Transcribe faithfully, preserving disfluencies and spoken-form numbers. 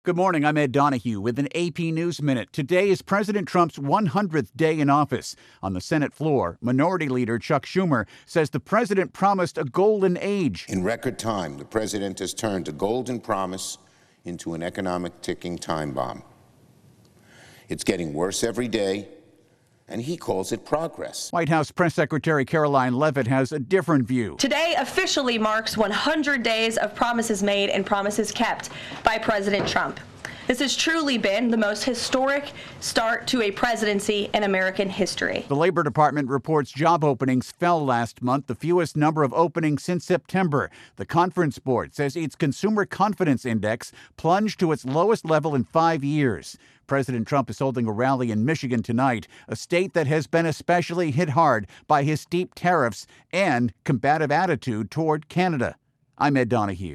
Good morning. I'm Ed Donahue with an A P News Minute. Today is President Trump's one hundredth day in office. On the Senate floor, Minority Leader Chuck Schumer says the president promised a golden age. In record time, the president has turned a golden promise into an economic ticking time bomb. It's getting worse every day, and he calls it progress. White House Press Secretary Caroline Leavitt has a different view. Today officially marks one hundred days of promises made and promises kept by President Trump. This has truly been the most historic start to a presidency in American history. The Labor Department reports job openings fell last month, the fewest number of openings since September. The Conference Board says its Consumer Confidence Index plunged to its lowest level in five years. President Trump is holding a rally in Michigan tonight, a state that has been especially hit hard by his steep tariffs and combative attitude toward Canada. I'm Ed Donahue.